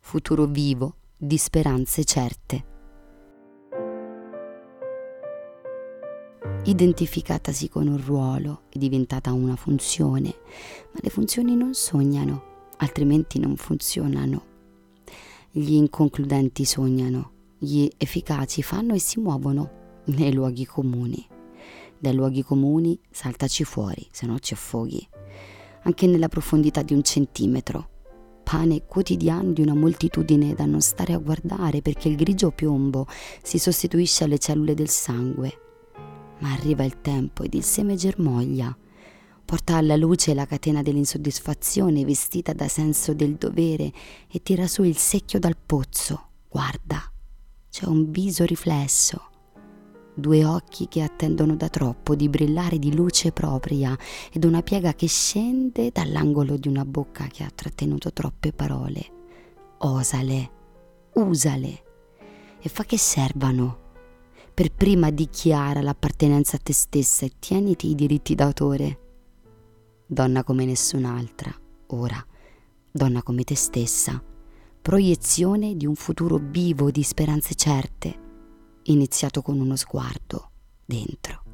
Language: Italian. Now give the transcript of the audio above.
futuro vivo di speranze certe. Identificatasi con un ruolo è diventata una funzione, ma le funzioni non sognano, altrimenti non funzionano. Gli inconcludenti sognano, gli efficaci fanno e si muovono nei luoghi comuni. Dai luoghi comuni saltaci fuori, se no ci affoghi. Anche nella profondità di 1 centimetro. Pane quotidiano di una moltitudine da non stare a guardare, perché il grigio piombo si sostituisce alle cellule del sangue. Ma arriva il tempo ed il seme germoglia, porta alla luce la catena dell'insoddisfazione vestita da senso del dovere e tira su il secchio dal pozzo. Guarda, c'è un viso riflesso, 2 occhi che attendono da troppo di brillare di luce propria ed una piega che scende dall'angolo di una bocca che ha trattenuto troppe parole. Osale, usale e fa che servano. Per prima dichiara l'appartenenza a te stessa e tieniti i diritti d'autore. Donna come nessun'altra, ora, donna come te stessa, proiezione di un futuro vivo di speranze certe, iniziato con uno sguardo dentro.